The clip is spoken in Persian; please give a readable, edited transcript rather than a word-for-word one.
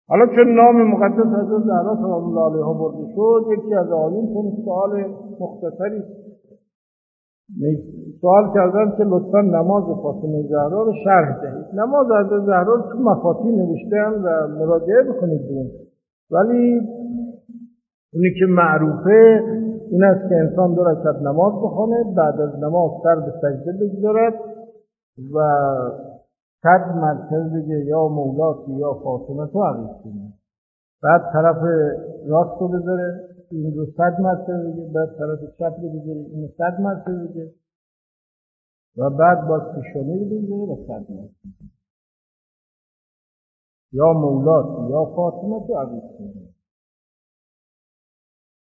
حالا چون نام مقدس حضرت زهرا سلام الله علیها برده شد، یکی از آیین چون سوال مختصری سوال کردن که لطفا نماز فاطمه زهرا رو شرح دهید. نماز حضرت زهرا رو تو مفاتیح نوشتن و مراجعه بکنید ببینید، ولی اونی که معروفه این است که انسان 2 رکعت نماز بخونه، بعد از نماز سر به سجده بگذارد و 100 مرتبه بگه یا مولاتی یا فاطمه تو عقیق کنه، بعد طرف راست رو بذاره این رو 100 مرتبه بگه، بعد طرف چپ رو بذاره این 100 مرتبه بگه و بعد باز پیشانی رو بذاره و 100 مرتبه یا مولاتی یا فاطمه تو عقیق کنه.